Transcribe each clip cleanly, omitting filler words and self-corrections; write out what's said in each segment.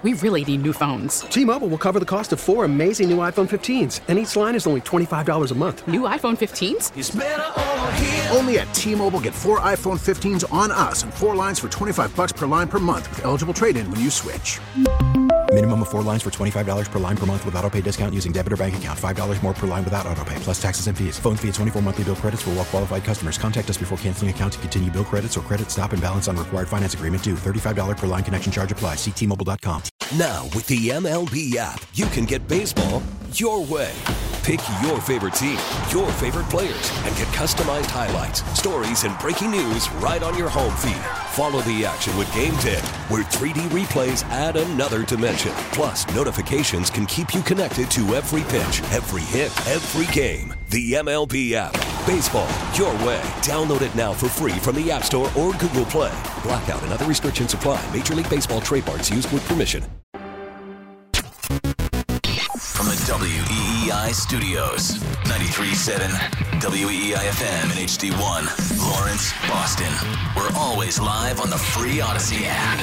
We really need new phones. T-Mobile will cover the cost of 4 amazing new iPhone 15s, and each line is only $25 a month. New iPhone 15s? It's better over here. Only at T-Mobile, get 4 iPhone 15s on us and 4 lines for $25 per line per month with eligible trade-in when you switch. Minimum of 4 lines for $25 per line per month with autopay discount using debit or bank account. $5 more per line without autopay, plus taxes and fees. Phone fee at 24 monthly bill credits for well-qualified customers. Contact us before canceling account to continue bill credits or credit stop and balance on required finance agreement due. $35 per line connection charge applies. See T-Mobile.com. Now, with the MLB app, you can get baseball your way. Pick your favorite team, your favorite players, and get customized highlights, stories, and breaking news right on your home feed. Follow the action with Game Day, where 3D replays add another dimension. Plus, notifications can keep you connected to every pitch, every hit, every game. The MLB app. Baseball your way. Download it now for free from the App Store or Google Play. Blackout and other restrictions apply. Major League Baseball trademarks used with permission. From the WEEI studios, 93.7 WEEI-FM and HD1, Lawrence, Boston. We're always live on the free Odyssey app.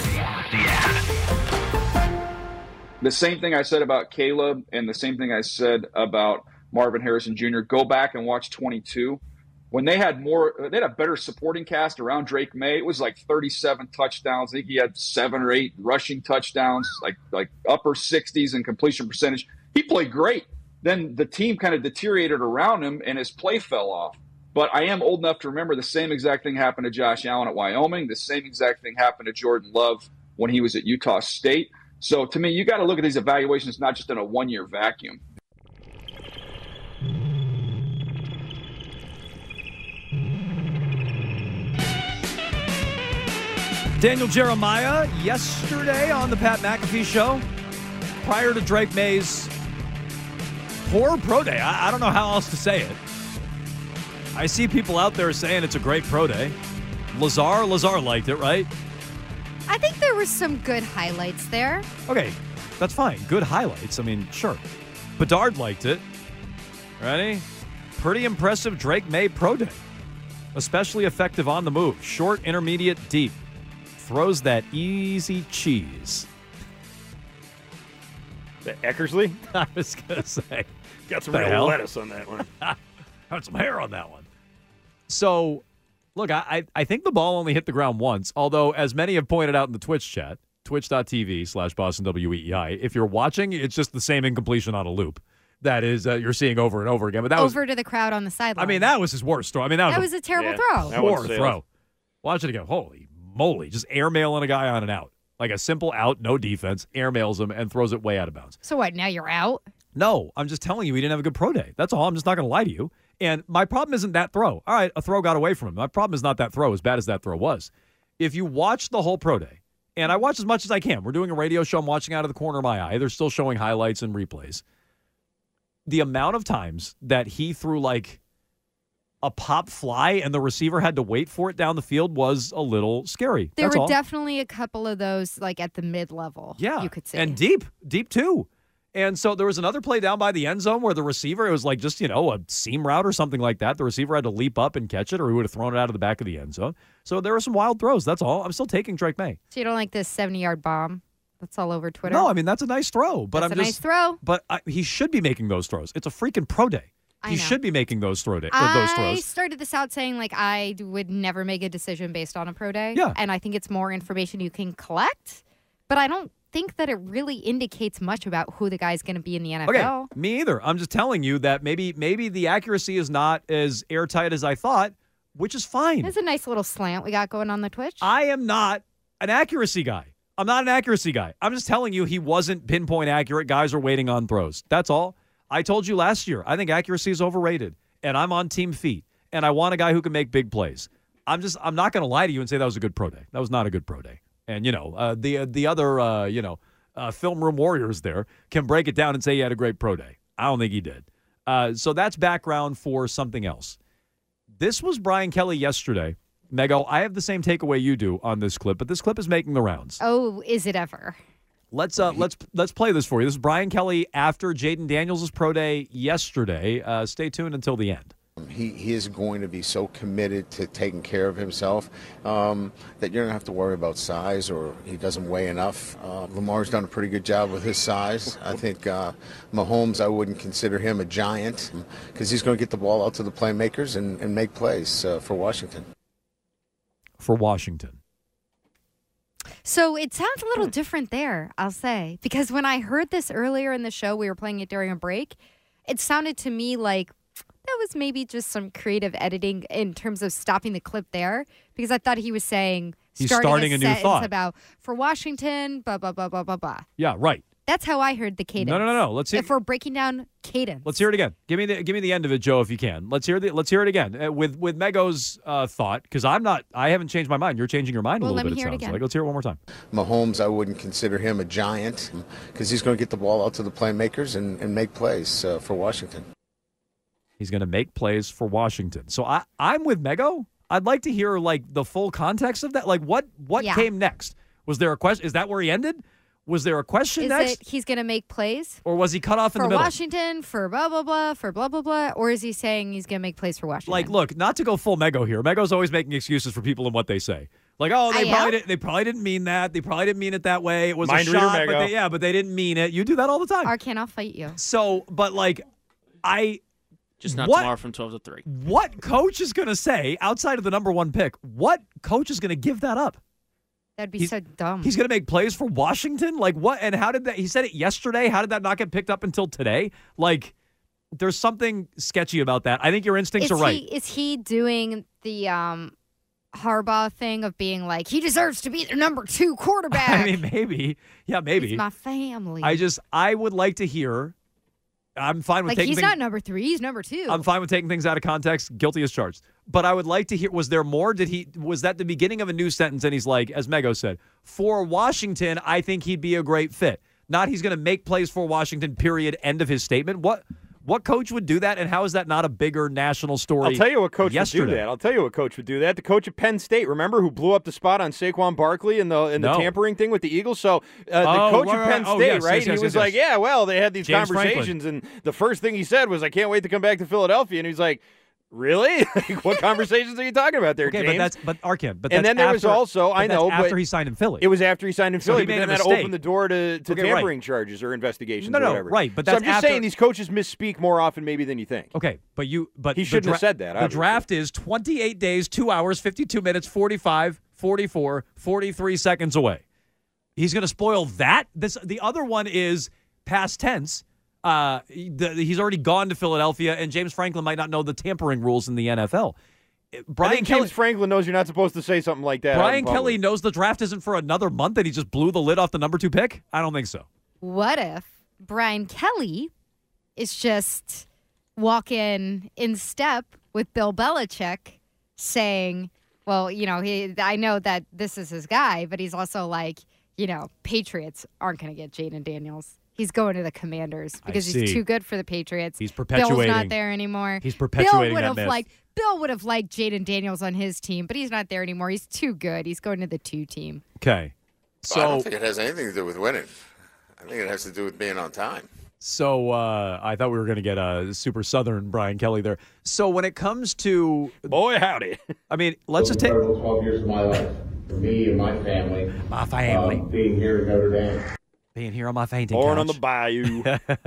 The same thing I said about Caleb and the same thing I said about Marvin Harrison Jr. Go back and watch 22. When they had a better supporting cast around Drake May. It was like 37 touchdowns. I think he had 7 or 8 rushing touchdowns, like upper 60s in completion percentage. He played great. Then the team kind of deteriorated around him and his play fell off. But I am old enough to remember the same exact thing happened to Josh Allen at Wyoming. The same exact thing happened to Jordan Love when he was at Utah State. So to me, you got to look at these evaluations not just in a one-year vacuum. Daniel Jeremiah yesterday on the Pat McAfee Show, prior to Drake May's poor pro day. I don't know how else to say it. I see people out there saying it's a great pro day. Lazar liked it, right? I think there were some good highlights there. Okay, that's fine. Good highlights. I mean, sure. Bedard liked it. Ready? Pretty impressive Drake May pro day. Especially effective on the move. Short, intermediate, deep. Throws that easy cheese. The Eckersley? I was going to say. Got some real lettuce on that one. Got some hair on that one. So, look, I think the ball only hit the ground once, although as many have pointed out in the Twitch chat, twitch.tv/BostonWEEI, if you're watching, it's just the same incompletion on a loop. That is, you're seeing over and over again. But that over to the crowd on the sideline. I mean, that was his worst throw. I mean, that was a terrible throw. Poor throw. Watch it again. Holy moly. Just airmailing a guy on and out. Like a simple out, no defense, airmails him and throws it way out of bounds. So what, now you're out? No, I'm just telling you he didn't have a good pro day. That's all. I'm just not going to lie to you. And my problem isn't that throw. All right, a throw got away from him. My problem is not that throw, as bad as that throw was. If you watch the whole pro day, and I watch as much as I can. We're doing a radio show. I'm watching out of the corner of my eye. They're still showing highlights and replays. The amount of times that he threw like a pop fly and the receiver had to wait for it down the field was a little scary. There were definitely a couple of those like at the mid-level, you could say. And deep too. And so there was another play down by the end zone where the receiver, it was like just, a seam route or something like that. The receiver had to leap up and catch it or he would have thrown it out of the back of the end zone. So there were some wild throws. That's all. I'm still taking Drake May. So you don't like this 70-yard bomb that's all over Twitter? No, I mean, that's a nice throw. But that's a nice throw. But he should be making those throws. It's a freaking pro day. He should be making those throws. I started this out saying, like, I would never make a decision based on a pro day. Yeah. And I think it's more information you can collect. But I don't think that it really indicates much about who the guy's going to be in the NFL. Okay, me either. I'm just telling you that maybe the accuracy is not as airtight as I thought, which is fine. There's a nice little slant we got going on the Twitch. I am not an accuracy guy. I'm not an accuracy guy. I'm just telling you he wasn't pinpoint accurate. Guys are waiting on throws. That's all. I told you last year, I think accuracy is overrated, and I'm on team feet, and I want a guy who can make big plays. I'm not going to lie to you and say that was a good pro day. That was not a good pro day. And, the other, film room warriors there can break it down and say he had a great pro day. I don't think he did. So that's background for something else. This was Brian Kelly yesterday. Mego, I have the same takeaway you do on this clip, but this clip is making the rounds. Oh, is it ever? Let's play this for you. This is Brian Kelly after Jaden Daniels' pro day yesterday. Stay tuned until the end. He is going to be so committed to taking care of himself that you don't have to worry about size or he doesn't weigh enough. Lamar's done a pretty good job with his size. I think Mahomes, I wouldn't consider him a giant because he's going to get the ball out to the playmakers and make plays for Washington. For Washington. So it sounds a little different there, I'll say, because when I heard this earlier in the show, we were playing it during a break, it sounded to me like that was maybe just some creative editing in terms of stopping the clip there, because I thought he was saying He's starting a new thought about for Washington, blah, blah, blah, blah, blah, blah. Yeah, right. That's how I heard the cadence. No. Let's see. If we're breaking down cadence. Let's hear it again. Give me the end of it, Joe, if you can. Let's hear it again with Mego's thought, because I haven't changed my mind. You're changing your mind a little bit. It sounds like. Let's hear it one more time. Mahomes, I wouldn't consider him a giant because he's going to get the ball out to the playmakers and make plays for Washington. He's going to make plays for Washington. So I'm with Mego. I'd like to hear like the full context of that. Like what came next? Was there a question? Is that where he ended? Was there a question next? Is it he's going to make plays? Or was he cut off in the middle? For Washington, for blah, blah, blah, for blah, blah, blah? Or is he saying he's going to make plays for Washington? Like, look, not to go full Mego here. Mego's always making excuses for people and what they say. Like, oh, they probably didn't mean that. They probably didn't mean it that way. It was a shot, but they didn't mean it. You do that all the time. Arcan, I'll fight you. So, but like, Just not tomorrow from 12 to 3. What coach is going to say, outside of the number one pick, what coach is going to give that up? That'd be so dumb. He's going to make plays for Washington? Like what? And how did that? He said it yesterday. How did that not get picked up until today? Like there's something sketchy about that. I think your instincts are right. Is he doing the Harbaugh thing of being like, he deserves to be the number 2 quarterback? I mean, maybe. Yeah, maybe. He's my family. I would like to hear. I'm fine with taking he's things. Not number 3, he's number 2. I'm fine with taking things out of context, guilty as charged. But I would like to hear, was there more? Was that the beginning of a new sentence? And he's like, as Mego said, for Washington, I think he'd be a great fit. Not he's going to make plays for Washington, period, end of his statement. What coach would do that, and how is that not a bigger national story? I'll tell you what coach would do that. The coach at Penn State, remember, who blew up the spot on Saquon Barkley in the tampering thing with the Eagles? So the coach at Penn State, he was like, yeah, well, they had these James conversations, Franklin. and the first thing he said was, I can't wait to come back to Philadelphia. And he's like, really? What conversations are you talking about there, okay, James? But Arkin. And then there was also, after he signed in Philly. It was after he signed in Philly, but then that mistake. opened the door to tampering charges or investigations or whatever. Right, but so that's I'm just saying these coaches misspeak more often maybe than you think. Okay, but he shouldn't have said that. The draft is 28 days, 2 hours, 52 minutes, 45, 44, 43 seconds away. He's going to spoil that? The other one is past tense. He's already gone to Philadelphia, and James Franklin might not know the tampering rules in the NFL. James Franklin knows you're not supposed to say something like that. Brian Kelly knows the draft isn't for another month, and he just blew the lid off the number 2 pick? I don't think so. What if Brian Kelly is just walking in step with Bill Belichick saying, well, I know that this is his guy, but he's also like, Patriots aren't going to get Jaden Daniels. He's going to the Commanders because he's too good for the Patriots. He's perpetuating. Bill's not there anymore. He's perpetuating that myth. Bill would have liked Jaden Daniels on his team, but he's not there anymore. He's too good. He's going to the 2 team. Okay. So I don't think it has anything to do with winning. I think it has to do with being on time. So I thought we were going to get a super Southern Brian Kelly there. So when it comes to boy howdy, I mean, let's just take 12 years of my life for me and my family. My family being here at Notre Dame. Being here on my fainting Born couch. on the bayou.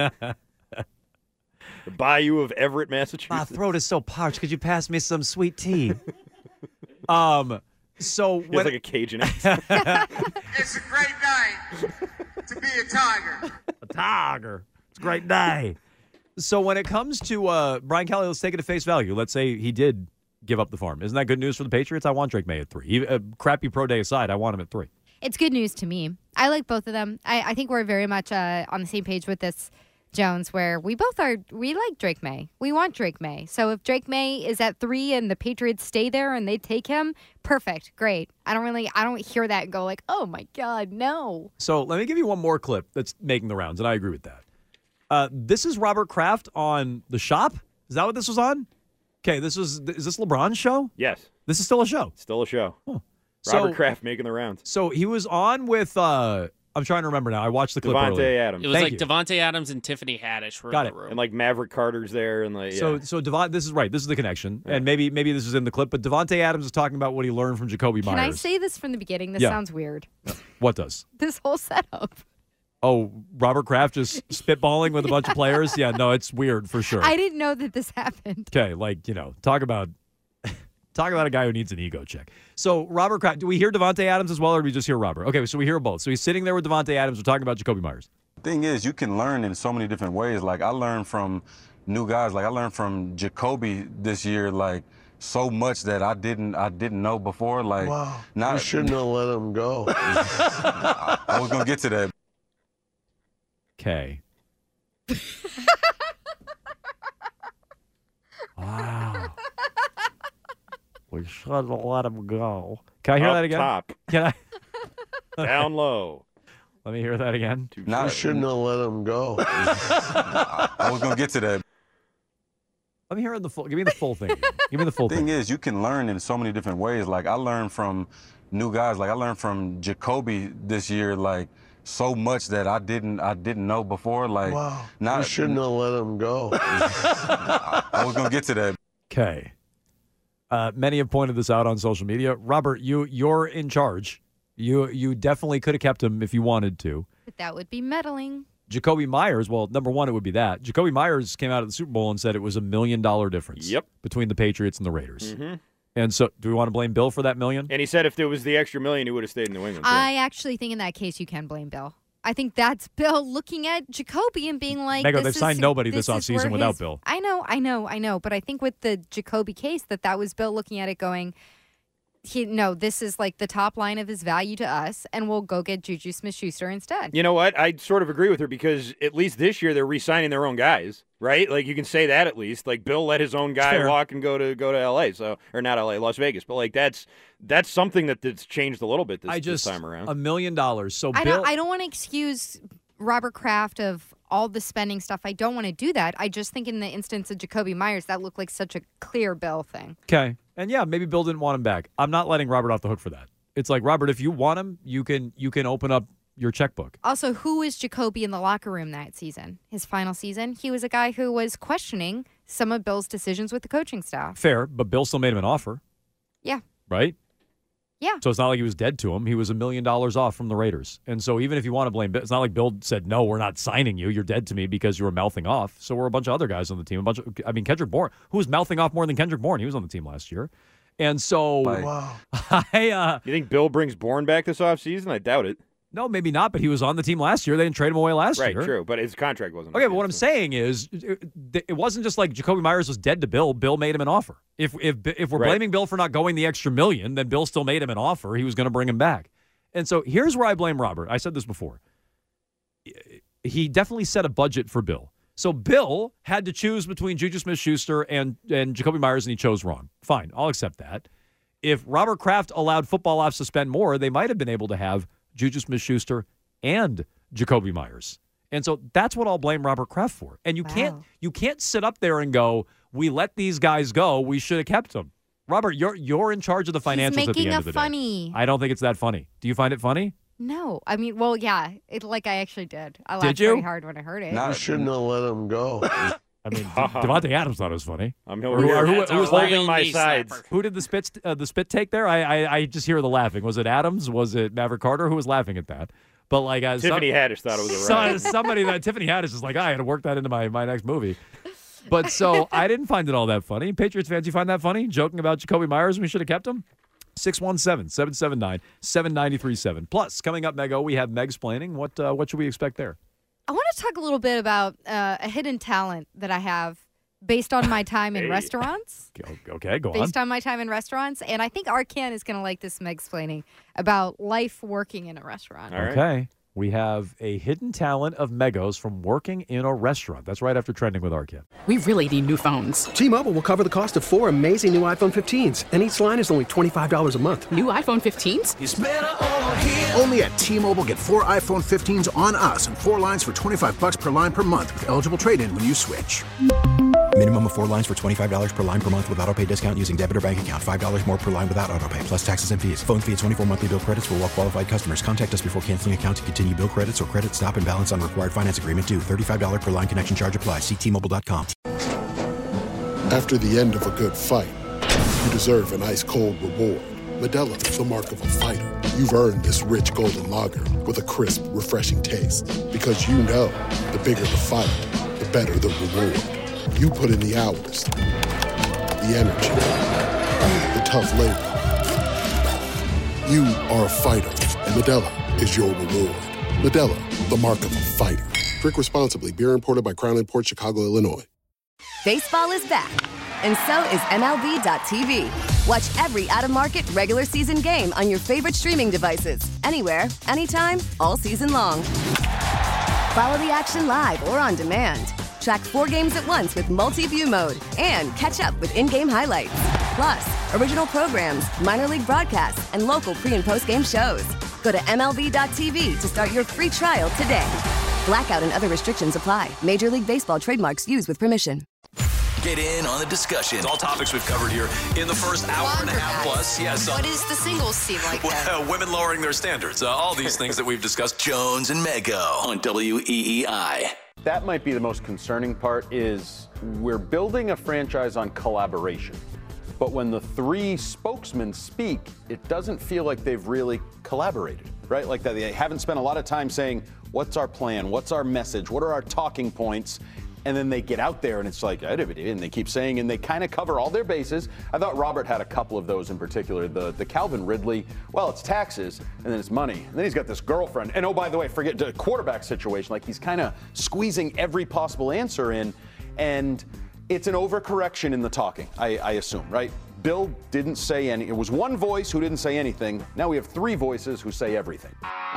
The bayou of Everett, Massachusetts. My throat is so parched. Could you pass me some sweet tea? So it's like a Cajun. It's a great day to be a Tiger. A Tiger. It's a great day. So when it comes to Brian Kelly, let's take it at face value. Let's say he did give up the farm. Isn't that good news for the Patriots? I want Drake May at 3. Crappy pro day aside, I want him at 3. It's good news to me. I like both of them. I think we're very much on the same page with this, Jones, where we like Drake May. We want Drake May. So if Drake May is at 3 and the Patriots stay there and they take him, perfect, great. I don't hear that and go like, oh my God, no. So let me give you one more clip that's making the rounds, and I agree with that. This is Robert Kraft on The Shop. Is that what this was on? Okay, is this LeBron's show? Yes. This is still a show? Still a show. Huh. Robert Kraft making the rounds. So he was on with I'm trying to remember now. I watched the clip earlier. Davante Adams. It was like Davante Adams and Tiffany Haddish were in the room. And like Maverick Carter's there. And like, So this is right. This is the connection. And maybe this is in the clip, but Davante Adams is talking about what he learned from Jakobi Meyers. Can I say this from the beginning? This sounds weird. What does? This whole setup. Oh, Robert Kraft just spitballing with a bunch of players? Yeah, no, it's weird for sure. I didn't know that this happened. Okay, talk about a guy who needs an ego check. So Robert Kraft, do we hear Davante Adams as well, or do we just hear Robert? Okay, so we hear both. So he's sitting there with Davante Adams. We're talking about Jakobi Meyers. Thing is, you can learn in so many different ways. Like, I learned from new guys. Like, I learned from Jakobi this year, like, so much that I didn't know before. Like, wow, you shouldn't have let him go. I was going to get to that. Okay. Wow. We should have let him go. Can I hear that again? Top. Can I? Down low. Let me hear that again. You shouldn't have let him go. I was going to get to that. Let me hear the full. Give me the full thing. Give me the full thing. Thing is, you can learn in so many different ways. Like, I learned from new guys. Like, I learned from Jakobi this year, like, so much that I didn't know before. Like, wow, you shouldn't have let him go. I was going to get to that. Okay. Many have pointed this out on social media. Robert, you're in charge. You definitely could have kept him if you wanted to. But that would be meddling. Jakobi Meyers, well, number one, it would be that. Jakobi Meyers came out of the Super Bowl and said it was $1 million difference between the Patriots and the Raiders. Mm-hmm. And so do we want to blame Bill for that $1 million? And he said if there was the extra $1 million, he would have stayed in New England. I actually think in that case you can blame Bill. I think that's Bill looking at Jakobi and being like, Mego, they've signed nobody this offseason without Bill. I know. But I think with the Jakobi case that was Bill looking at it going, this is like the top line of his value to us, and we'll go get Juju Smith-Schuster instead. You know what? I sort of agree with her because at least this year they're re-signing their own guys, right? Like you can say that at least. Like Bill let his own guy walk and go to LA, or not LA, Las Vegas. But like that's something that's changed a little bit this time around. $1 million. So I Bill, don't want to excuse Robert Kraft of all the spending stuff. I don't want to do that. I just think in the instance of Jakobi Meyers, that looked like such a clear Bill thing. Okay. And yeah, maybe Bill didn't want him back. I'm not letting Robert off the hook for that. It's like, Robert, if you want him, you can open up your checkbook. Also, who is Jakobi in the locker room that season? His final season? He was a guy who was questioning some of Bill's decisions with the coaching staff. Fair, but Bill still made him an offer. Yeah. Right? Yeah. So it's not like he was dead to him. He was $1 million off from the Raiders. And so even if you want to blame Bill, it's not like Bill said, no, we're not signing you. You're dead to me because you were mouthing off. So we're a bunch of other guys on the team. Kendrick Bourne. Who was mouthing off more than Kendrick Bourne? He was on the team last year. And so wow. You think Bill brings Bourne back this offseason? I doubt it. No, maybe not, but he was on the team last year. They didn't trade him away last year. Right, true, but his contract wasn't. Okay, but what I'm saying is it wasn't just like Jakobi Meyers was dead to Bill. Bill made him an offer. If we're blaming Bill for not going the extra $1 million, then Bill still made him an offer. He was going to bring him back. And so here's where I blame Robert. I said this before. He definitely set a budget for Bill. So Bill had to choose between Juju Smith-Schuster and Jakobi Meyers, and he chose wrong. Fine, I'll accept that. If Robert Kraft allowed football ops to spend more, they might have been able to have Juju Smith-Schuster and Jakobi Meyers. And so that's what I'll blame Robert Kraft for. And you can't sit up there and go, we let these guys go, we should have kept them. Robert, you're in charge of the financials at the end of the funny. day. I don't think it's that funny. Do you find it funny? No. I mean, well, yeah. I actually did. I laughed very hard when I heard it. You shouldn't have let him go. I mean, Davante Adams thought it was funny. I'm who was holding my sides? Who did the spit take there? I just hear the laughing. Was it Adams? Was it Maverick Carter? Who was laughing at that? But like Tiffany Haddish thought it was a rap. Somebody that Tiffany Haddish is like, I had to work that into my next movie. But so I didn't find it all that funny. Patriots fans, you find that funny? Joking about Jakobi Meyers and we should have kept him? 617-779-7937. Plus, coming up, Mego, we have Meg's-Plaining. What should we expect there? I want to talk a little bit about a hidden talent that I have based on my time in restaurants. Okay, go on. Based on my time in restaurants. And I think Arkan is going to like this Meg's-Plaining about life working in a restaurant. All right. Okay. We have a hidden talent of Mego's from working in a restaurant. That's right after Trending with Arkan. We really need new phones. T-Mobile will cover the cost of 4 amazing new iPhone 15s, and each line is only $25 a month. New iPhone 15s? It's better over here. Only at T-Mobile, get 4 iPhone 15s on us and 4 lines for $25 per line per month with eligible trade-in when you switch. Minimum of 4 lines for $25 per line per month with auto pay discount using debit or bank account. $5 more per line without auto pay, plus taxes and fees. Phone fee at 24 monthly bill credits for well-qualified customers. Contact us before canceling account to continue bill credits or credit stop and balance on required finance agreement due. $35 per line connection charge applies. See T-Mobile.com. After the end of a good fight, you deserve an ice-cold reward. Modelo is the mark of a fighter. You've earned this rich golden lager with a crisp, refreshing taste. Because you know, the bigger the fight, the better the reward. You put in the hours, the energy, the tough labor. You are a fighter, and Modelo is your reward. Modelo, the mark of a fighter. Drink responsibly. Beer imported by Crown Imports, Chicago, Illinois. Baseball is back, and so is MLB.tv. Watch every out-of-market regular season game on your favorite streaming devices. Anywhere, anytime, all season long. Follow the action live or on demand. Track 4 games at once with multi-view mode and catch up with in-game highlights. Plus, original programs, minor league broadcasts, and local pre- and post-game shows. Go to MLB.tv to start your free trial today. Blackout and other restrictions apply. Major League Baseball trademarks used with permission. Get in on the discussion. All topics we've covered here in the first hour and a half plus. Yes. What is the singles scene like then? Women lowering their standards. All these things that we've discussed. Jones and Mego on WEEI. That might be the most concerning part is we're building a franchise on collaboration. But when the 3 spokesmen speak, it doesn't feel like they've really collaborated, right? Like that they haven't spent a lot of time saying, what's our plan? What's our message? What are our talking points? And then they get out there and it's like, and they keep saying, and they kind of cover all their bases. I thought Robert had a couple of those in particular. The Calvin Ridley, well, it's taxes, and then it's money. And then he's got this girlfriend. And oh, by the way, forget the quarterback situation. Like he's kind of squeezing every possible answer in. And it's an overcorrection in the talking, I assume, right? Bill didn't say any. It was one voice who didn't say anything. Now we have 3 voices who say everything.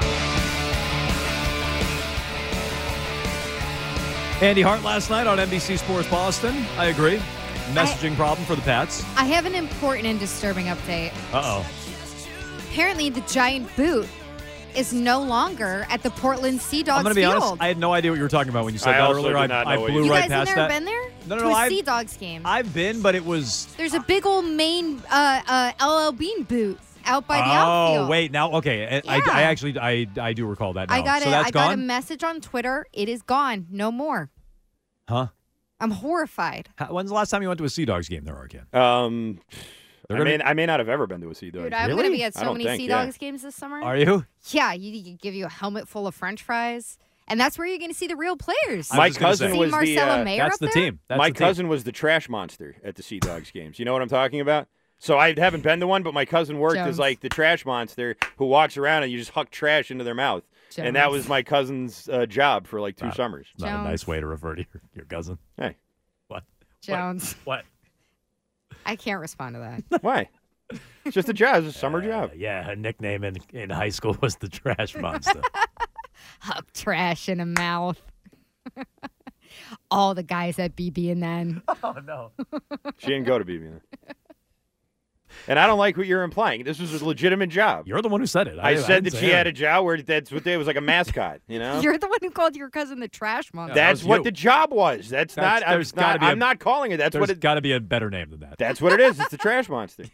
Andy Hart last night on NBC Sports Boston. I agree. Messaging problem for the Pats. I have an important and disturbing update. Uh-oh. Apparently, the giant boot is no longer at the Portland Sea Dogs I'm going to be field. honest, I had no idea what you were talking about when you said I that also earlier. did not know I what blew you right guys past have that. never been there? No, to a I've, Sea Dogs game. I've been, but it was... There's a big old main LL Bean boot out by the outfield. Oh, wait. Now, okay. Yeah. I actually do recall that now. I got so I got a message on Twitter. It is gone. No more. Huh? I'm horrified. When's the last time you went to a Sea Dogs game there, Arcan? I may not have ever been to a Sea Dogs. Dude, I'm going to be at so many Sea Dogs games this summer. Are you? Yeah, you give you a helmet full of French fries. And that's where you're going to see the real players. My cousin was that's the team. My cousin was the trash monster at the Sea Dogs games. You know what I'm talking about? So I haven't been to one, but my cousin worked as like the trash monster who walks around and you just huck trash into their mouth. Jones. And that was my cousin's job for like 2 summers. Not a nice way to refer to your cousin. Hey. What? Jones. What? I can't respond to that. Why? It's just a job. It's a summer job. Yeah, her nickname in high school was the trash monster. Huck trash in a mouth. All the guys at BB&N. Oh, no. She didn't go to BB&N. And I don't like what you're implying. This was a legitimate job. You're the one who said it. I said that she had a job where that's what they was like a mascot, you know? You're the one who called your cousin the trash monster. That's what the job was. I'm not calling it. That's what There's got to be a better name than that. That's what it is. It's the trash monster.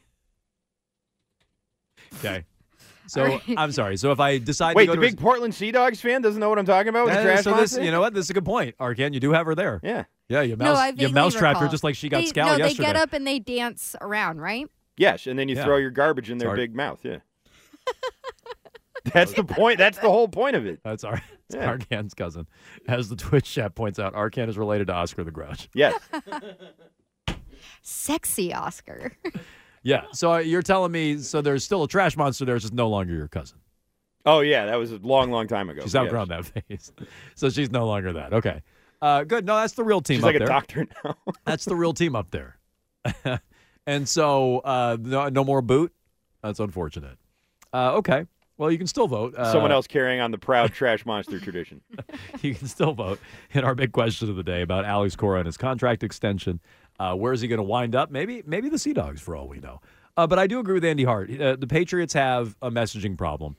Okay. So, I'm sorry. So if I decide Wait, to go the big Portland Sea Dogs fan doesn't know what I'm talking about with the trash monster? You know what? This is a good point, Arcan. You do have her there. Yeah. Yeah, you vaguely mousetrapped her recall. just like she got No, yesterday. they get up and they dance around, right? Yes, and then you throw your garbage in their Sorry. big mouth, yeah. That's the point. That's the whole point of it. That's Arcan's cousin. As the Twitch chat points out, Arcan is related to Oscar the Grouch. Yes. Sexy Oscar. Yeah. So you're telling me, so there's still a trash monster there, it's just no longer your cousin. Oh, yeah. That was a long, long time ago. She's outgrown that phase. So she's no longer that. Okay. Good. No, that's the real team She's up like there. a doctor now. That's the real team up there. And so no more boot. That's unfortunate. Okay. Well, you can still vote. Someone else carrying on the proud trash monster tradition. You can still vote in our big question of the day about Alex Cora and his contract extension. Where is he going to wind up? Maybe the Sea Dogs, for all we know. But I do agree with Andy Hart. The Patriots have a messaging problem.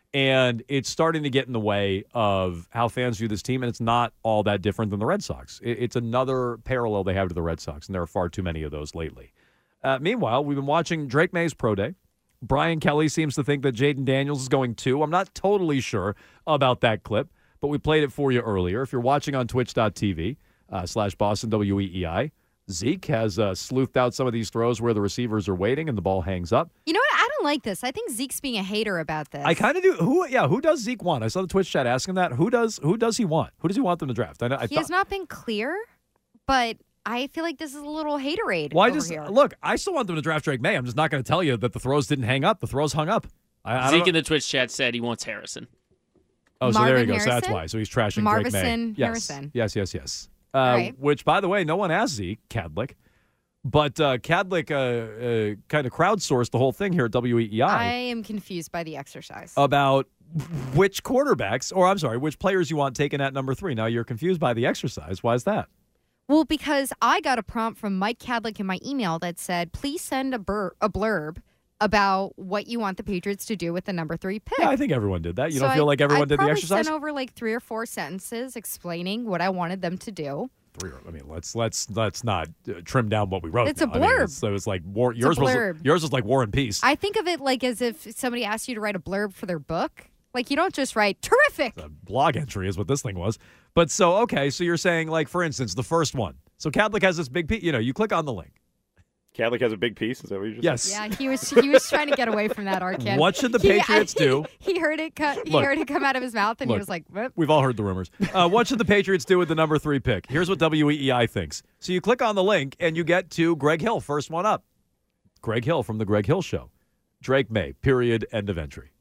And it's starting to get in the way of how fans view this team, and it's not all that different than the Red Sox. It's another parallel they have to the Red Sox, and there are far too many of those lately. Meanwhile, we've been watching Drake May's pro day. Brian Kelly seems to think that Jaden Daniels is going too. I'm not totally sure about that clip, but we played it for you earlier. If you're watching on twitch.tv /Boston WEEI, Zeke has sleuthed out some of these throws where the receivers are waiting and the ball hangs up. You know what? I don't like this. I think Zeke's being a hater about this. I kind of do. Who does Zeke want? I saw the Twitch chat asking that. Who does he want? Who does he want them to draft? He has not been clear, but I feel like this is a little haterade. Why here. Look, I still want them to draft Drake May. I'm just not going to tell you that the throws didn't hang up. The throws hung up. Zeke in the Twitch chat said he wants Harrison. Oh, so Marvin there you go. Harrison? So that's why. So he's trashing Drake May. Harrison. Yes. Right. Which, by the way, no one asked Zeke Cadlick. But Cadlick kind of crowdsourced the whole thing here at WEEI. I am confused by the exercise. About which quarterbacks, or I'm sorry, which players you want taken at number 3. Now, you're confused by the exercise. Why is that? Well, because I got a prompt from Mike Cadlick in my email that said, please send a blurb about what you want the Patriots to do with the number 3 pick. Yeah, I think everyone did that. You don't feel like everyone did the exercise? I probably sent over like 3 or 4 sentences explaining what I wanted them to do. I mean, let's not trim down what we wrote. It's a now. blurb. I mean, it was like war. Yours was like War and Peace. I think of it like as if somebody asked you to write a blurb for their book. Like, you don't just write terrific. A blog entry is what this thing was. But so you're saying, like, for instance, the first one. So Cadlick has this big piece. You click on the link. Cadlick has a big piece. Is that what you just Yes. said? Yeah, he was trying to get away from that, Arkin. What should the Patriots do? He heard it come out of his mouth, and he was like, "Whoop." We've all heard the rumors. What should the Patriots do with the number 3 pick? Here's what WEEI thinks. So you click on the link, and you get to Greg Hill, first one up. Greg Hill from The Greg Hill Show. Drake May, period, end of entry.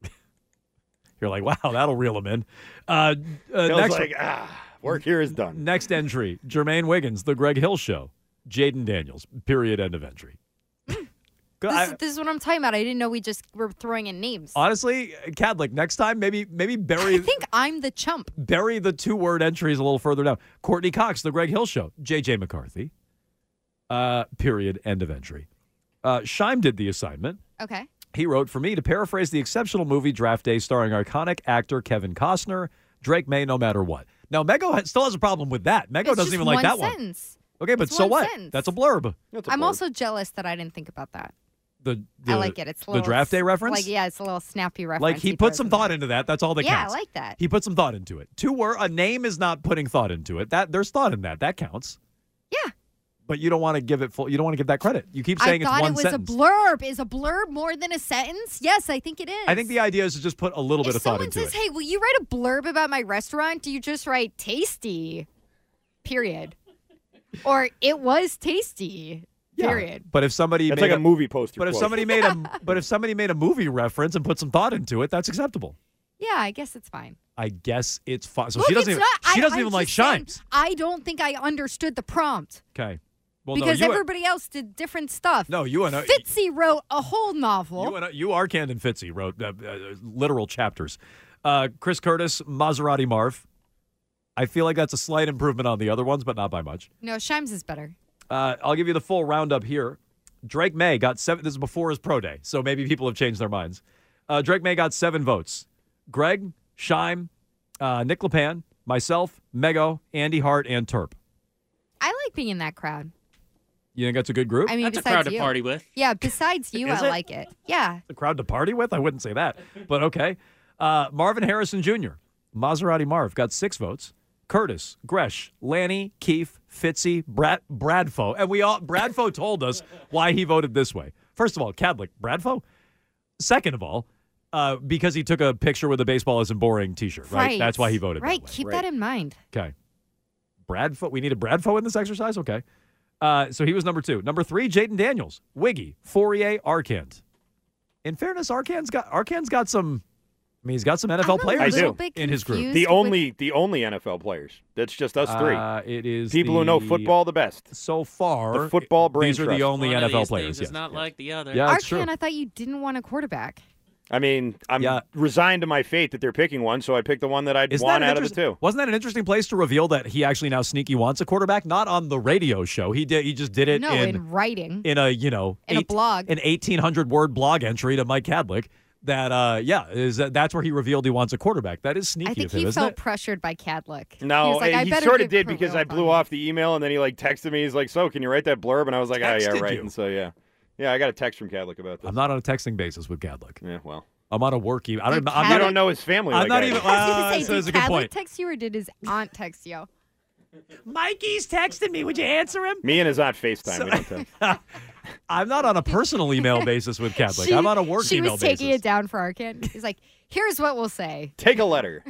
You're like, wow, that'll reel him in. Feels like, work here is done. Next entry, Jermaine Wiggins, The Greg Hill Show. Jaden Daniels, period, end of entry. This is what I'm talking about. I didn't know we just were throwing in names. Honestly, Cadlick, next time, maybe bury. I think I'm the chump. Bury the 2-word entries a little further down. Courtney Cox, The Greg Hill Show. J.J. McCarthy, period, end of entry. Scheim did the assignment. Okay. He wrote, for me, to paraphrase the exceptional movie Draft Day starring iconic actor Kevin Costner, Drake May no matter what. Now, Mego still has a problem with that. Mego doesn't even like that sentence. one. Okay, but It's so one what? sentence. That's a blurb. I'm also jealous that I didn't think about that. I like it. It's a little, the Draft Day reference? Like, yeah, it's a little snappy reference. Like, he put some thought into that. That's all that Yeah, counts. I like that. He put some thought into it. A name is not putting thought into it. There's thought in that. That counts. Yeah. But you don't want to give it full. You don't want to give that credit. You keep saying it's one sentence. I thought it was a blurb. Is a blurb more than a sentence? Yes, I think it is. I think the idea is to just put a little bit of thought into it. If someone says, it. hey, will you write a blurb about my restaurant? Do you just write tasty, period? Or it was tasty, period. But if somebody That's made like a movie poster. But if quote. somebody made a movie reference and put some thought into it, that's acceptable. Yeah, I guess it's fine. I guess it's fine. So Look, she doesn't even like Shimes. I don't think I understood the prompt. Okay. Well, because everybody else did different stuff. No, you and Fitzy wrote a whole novel. You are Camden Fitzy wrote literal chapters. Chris Curtis, Maserati Marv. I feel like that's a slight improvement on the other ones, but not by much. No, Shimes is better. I'll give you the full roundup here. Drake May got 7. This is before his pro day, so maybe people have changed their minds. Drake May got 7 votes. Greg, Scheim, Nick LePan, myself, Mego, Andy Hart, and Terp. I like being in that crowd. You think that's a good group? I mean, that's a besides crowd to party with. Yeah, besides you, I like it. Yeah. A crowd to party with? I wouldn't say that, but okay. Marvin Harrison Jr., Maserati Marv, got 6 votes. Curtis, Gresh, Lanny, Keefe, Fitzy, Bradfo. And Bradfo told us why he voted this way. First of all, Cadlick, Bradfo? Second of all, because he took a picture with a baseball isn't boring t-shirt, right? That's why he voted right. that way. Keep that in mind. Okay. Bradfo. We need a Bradfo in this exercise? Okay. So he was number 2. Number 3, Jaden Daniels, Wiggy, Fourier, Arcand. In fairness, Arcand's got some... I mean, he's got some NFL players in his group. The only NFL players. That's just us 3. It is people who know football the best. So far, the football brain these are the only One NFL of these players. things is not like the other. Yeah, it's true. Arcand, I thought you didn't want a quarterback. I mean, I'm resigned to my fate that they're picking one, so I picked the one that I'd want out of the 2. Wasn't that an interesting place to reveal that he actually now sneaky wants a quarterback? Not on the radio show. He just did it in writing. In a in a blog. An 1,800-word blog entry to Mike Cadlick. that's where he revealed he wants a quarterback. That is sneaky I think of him, he isn't felt it? pressured by Cadlick. No, he was like, I he better sort of give did because I Kirill blew off the email, and then he texted me. He's like, "So, can you write that blurb?" And I was like, "Oh, yeah, Texted right." you. And so, yeah, I got a text from Cadlick about this. I'm not on a texting basis with Cadlick. Yeah, well, I'm on a work email. I You don't know his family. I'm like not I even. do. I was so going that's to a say, good did Cadlick point. text you or did his aunt text you? Mikey's texting me. Would you answer him? Me and his aunt FaceTime. We don't text. I'm not on a personal email basis with Cadlick. I'm on a work she email was basis. taking it down for Arkin. He's like, here's what we'll say. Take a letter.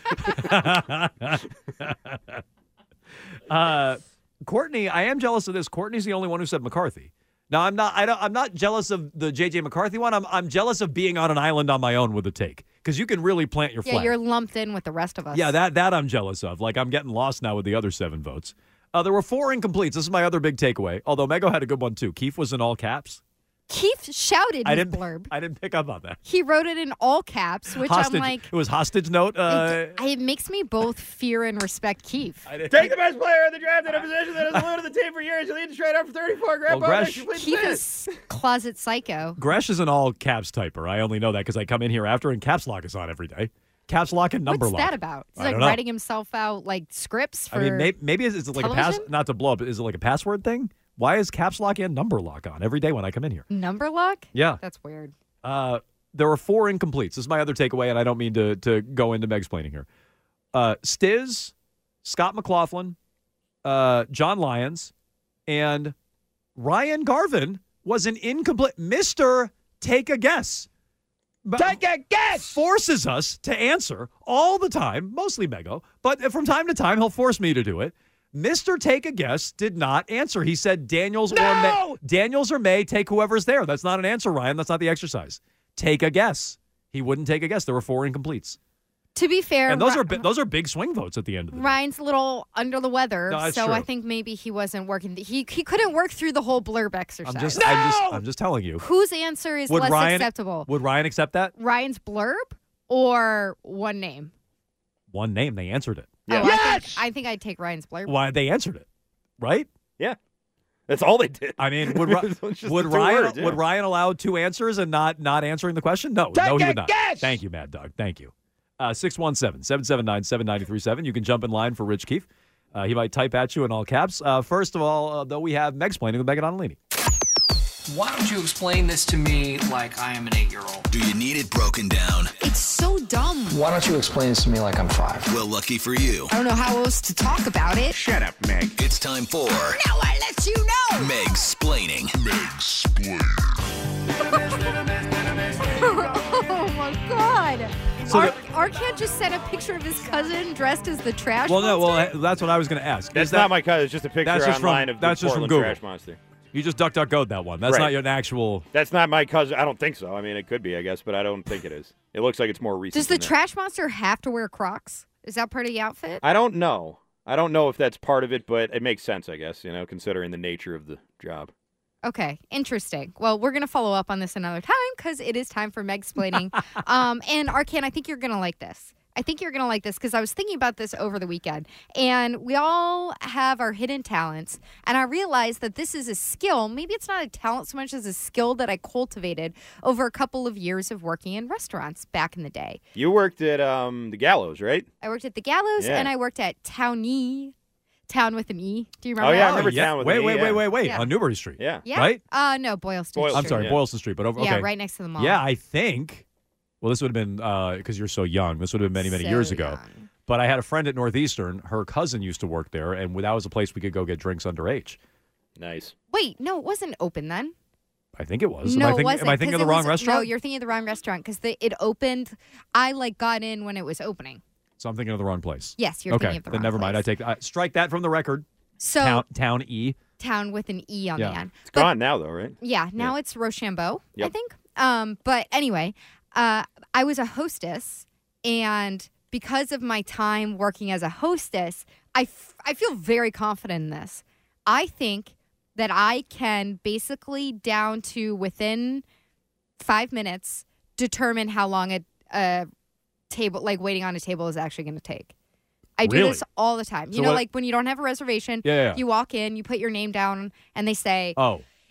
Courtney, I am jealous of this. Courtney's the only one who said McCarthy. Now I'm not. I'm not jealous of the JJ McCarthy one. I'm jealous of being on an island on my own with a take because you can really plant your Yeah, flag. you're lumped in with the rest of us. Yeah, that I'm jealous of. Like I'm getting lost now with the other 7 votes. There were 4 incompletes. This is my other big takeaway. Although Mego had a good one too. Keith was in all caps. Keith shouted his blurb. I didn't pick up on that. He wrote it in all caps, which Hostage. I'm like, It was hostage note. it makes me both fear and respect Keith. Take the best player in the draft in a position that has eluded the team for years. You lead to trade up for 34 grand Well, bonus. Gresh- You plead Keith the is closet psycho. Gresh is an all caps typer. I only know that because I come in here after and caps lock is on every day. Caps lock and number What's lock. that about? He's I like don't know. writing himself out like scripts for I mean, maybe it's like a pass. television? Not to blow up. Is it like a password thing? Why is caps lock and number lock on every day when I come in here? number lock? Yeah. That's weird. There were 4 incompletes. This is my other takeaway, and I don't mean to go into Meg's explaining here. Stiz, Scott McLaughlin, John Lyons, and Ryan Garvin was an incomplete. Mr. Take a Guess. Take a guess! Forces us to answer all the time, mostly Mego, but from time to time he'll force me to do it. Mr. Take a Guess did not answer. He said Daniels or May, take whoever's there. That's not an answer, Ryan. That's not the exercise. Take a guess. He wouldn't take a guess. There were 4 incompletes. To be fair, And those are big swing votes at the end of the day. Ryan's a little under the weather, No, that's so true. I think maybe he wasn't working. He couldn't work through the whole blurb exercise. I'm just telling you. Whose answer is Would less Ryan, acceptable? Would Ryan accept that? Ryan's blurb or one name? One name. They answered it. Oh, I think I'd take Ryan's blurb. Why they answered it, right? Yeah. That's all they did. I mean, It's just would the 2 Ryan words, yeah. would Ryan allow 2 answers and not answering the question? No, he would not. Thank you, Mad Dog. Thank you. 617-779-7937. You can jump in line for Rich Keefe. He might type at you in all caps. First of all, though, we have Meg explaining with Megan Donalini. Why don't you explain this to me like I am an 8-year-old? Do you need it broken down? It's so dumb. Why don't you explain this to me like I'm 5? Well, lucky for you. I don't know how else to talk about it. Shut up, Meg. It's time for Now I let you know. Meg-splaining. Oh my God. So Arcan just sent a picture of his cousin dressed as the trash Well, no, monster? well, that's what I was going to ask. That's not my cousin. It's just a picture that's just online from, of the that's just from Portland Google. Trash Monster. You just DuckDuckGo'd that one. That's Right. not your actual. That's not my cousin. I don't think so. I mean, it could be, I guess, but I don't think it is. It looks like it's more recent. Does the than that. trash monster have to wear Crocs? Is that part of the outfit? I don't know. I don't know if that's part of it, but it makes sense, I guess, considering the nature of the job. Okay, interesting. Well, we're going to follow up on this another time because it is time for Meg-splaining. And Arcan, I think you're going to like this. Because I was thinking about this over the weekend. And we all have our hidden talents. And I realized that this is a skill. Maybe it's not a talent so much as a skill that I cultivated over a couple of years of working in restaurants back in the day. You worked at the Gallows, right? I worked at the Gallows Yeah. and I worked at Town with an E. Do you remember Oh, yeah, I that? remember Town with an E, Wait. Yeah. On Newbury Street. Yeah. Yeah. Right? No, Boylston I'm Street. sorry, Boylston Street. But over. Yeah, okay. right next to the mall. Yeah, I think. Well, this would have been because you're so young. This would have been many So years ago. young. But I had a friend at Northeastern. Her cousin used to work there, and that was a place we could go get drinks underage. Nice. Wait, no, it wasn't open then. I think it was. No, am I it thinking, wasn't. Am I thinking of 'cause the it wrong was- restaurant? No, you're thinking of the wrong restaurant because it opened. I got in when it was opening. So I'm thinking of the wrong place. Yes, you're okay. thinking of the Then wrong never mind. place. I take strike that from the record. So Town E. Town with an E on the end. It's gone now, though, right? Yeah, now it's Rochambeau, I Yep. think. But anyway, I was a hostess, and because of my time working as a hostess, I feel very confident in this. I think that I can basically, down to within 5 minutes, determine how long a table, like waiting on a table, is actually going to take. I do Really? this all the time. So what- like when you don't have a reservation, Yeah. you walk in, you put your name down, and they say, Oh.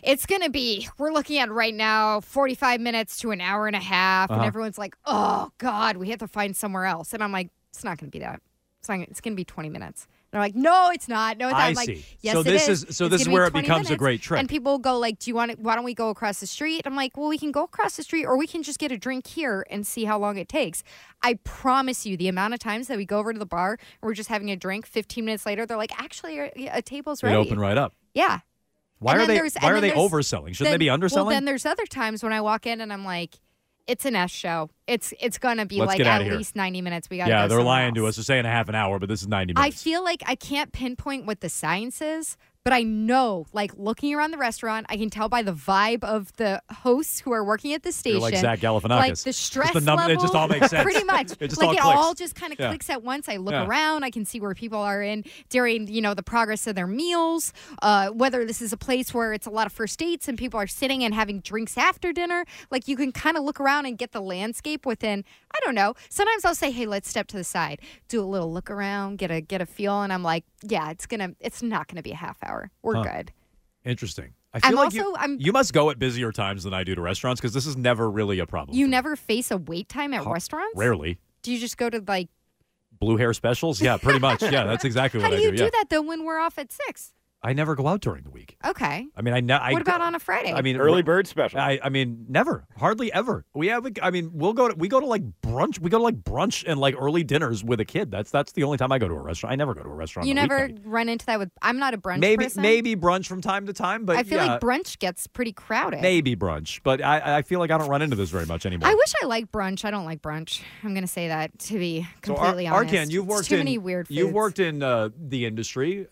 it's going to be, we're looking at right now, 45 minutes to an hour and a half. And everyone's like, oh, God, we have to find somewhere else. And I'm like, it's not going to be that. It's going to be 20 minutes. And they're like, no, it's not. No, it's not. I'm like, see. yes, So it this is. is It's where gonna it be 20 becomes a minutes. great trick. And people go like, why don't we go across the street? I'm like, well, we can go across the street or we can just get a drink here and see how long it takes. I promise you, the amount of times that we go over to the bar and we're just having a drink, 15 minutes later, they're like, actually, a table's ready. They open right up. Yeah. Why And are then they there's- Why and are then they there's- overselling? Shouldn't they then- be underselling? Well, then there's other times when I walk in and I'm like, it's an S show. It's gonna be Let's like get at outta here. least 90 minutes. We gotta Yeah, go they're somewhere lying else. to us. They're saying a half an hour, but this is 90 I minutes. feel like I can't pinpoint what the science is, but I know, like, looking around the restaurant, I can tell by the vibe of the hosts who are working at the station. You're like Zach Galifianakis. Like the stress level. It just all makes sense. Pretty much. It just like all it clicks. all just kind of Yeah. clicks at once. I look Yeah. around. I can see where people are in during, the progress of their meals, whether this is a place where it's a lot of first dates and people are sitting and having drinks after dinner. Like, you can kind of look around and get the landscape within, I don't know. Sometimes I'll say, hey, let's step to the side, do a little look around, get a feel. And I'm like, yeah, it's not going to be a half hour. We're good. Interesting. I feel I'm like also- you must go at busier times than I do to restaurants because this is never really a problem. You never face a wait time at restaurants? Rarely. Do you just go to like? Blue hair specials? Yeah, pretty much. Yeah, that's exactly How what do I you do. do Yeah. that though when we're off at 6? I never go out during the week. Okay. I mean, I What about on a Friday? I mean, Early bird special. I mean, never, hardly ever. We go to like brunch. We go to like brunch and like early dinners with a kid. That's the only time I go to a restaurant. I never go to a restaurant. You on a never weeknight. run into that with. I'm not a brunch Maybe person. maybe brunch from time to time, but I feel yeah, like brunch gets pretty crowded. maybe brunch, but I feel like I don't run into this very much anymore. I wish I liked brunch. I don't like brunch. I'm going to say that to be So, completely honest. Arkan, you've It's worked too in many weird foods. You've worked in the industry.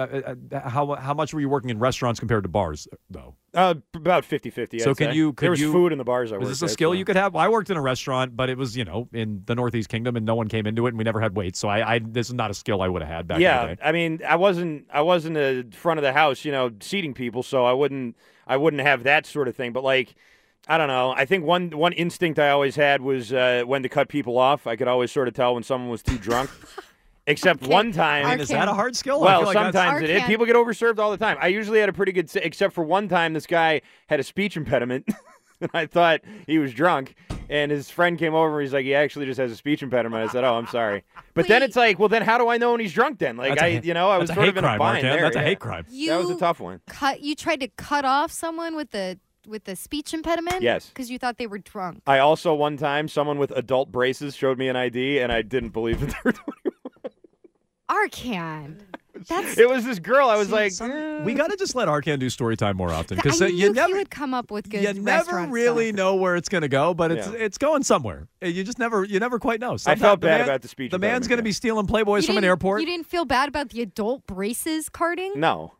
How much were you working in restaurants compared to bars, though? About 50-50. So I'd can say. you? There was food in the bars I Was worked this a at, skill so. you could have? I worked in a restaurant, but it was in the Northeast Kingdom, and no one came into it, and we never had waits. So this is not a skill I would have had back in the day. I mean, I wasn't the front of the house, seating people, so I wouldn't have that sort of thing. But like, I don't know. I think one instinct I always had was when to cut people off. I could always sort of tell when someone was too drunk. Except one time. I mean, is that a hard skill? I Well, feel like that's- sometimes it is. People get overserved all the time. I usually had a pretty good, except for one time, this guy had a speech impediment, and I thought he was drunk. And his friend came over, and he's like, he actually just has a speech impediment. I said, oh, I'm sorry. But then it's like, well, then how do I know when he's drunk then? Like, I was that's a sort hate of in a crime, bind Arkan. there. That's a yeah. hate crime. That was a tough one. You tried to cut off someone with the speech impediment? Yes. Because you thought they were drunk. I also, one time, someone with adult braces showed me an ID, and I didn't believe that they were 21. Arkan. It was this girl. I was like, we got to just let Arkan do story time more often because I you knew never he would come up with good you never restaurant really stuff. know where it's going to go, but Yeah. it's going somewhere. You just never quite know. I Sometimes felt the bad man- about the speech The man's impediment going to guy. be stealing Playboys from an airport. You didn't feel bad about the adult braces carding? No.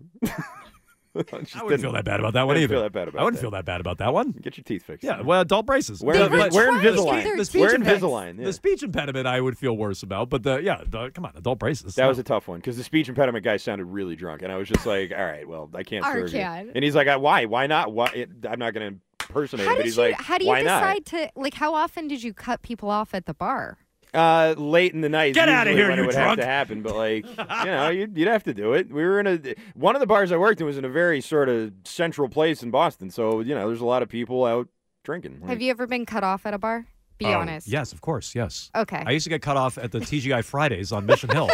I wouldn't feel that bad about that one I either. didn't feel that bad about I wouldn't that. feel that bad about that one. Get your teeth fixed. Yeah, well, adult braces. Wear But- Invisalign. The speech Wear impediment- Invisalign. Yeah. The speech impediment I would feel worse about, but come on, adult braces. That was a tough one because the speech impediment guy sounded really drunk, and I was just like, "All right, well, I can't serve you." Arkan. And he's like, "Why? Why not? Why? I'm not going to impersonate him." But he's like, how do you "Why decide to, like, how often did you cut people off at the bar? Late in the night. Get usually outta here, when you it would drunk. have to happen, but like, you'd have to do it. We were in one of the bars I worked in was in a very sort of central place in Boston, so there's a lot of people out drinking. Have you ever been cut off at a bar? Be honest. Yes, of course, yes. Okay. I used to get cut off at the TGI Fridays on Mission Hill.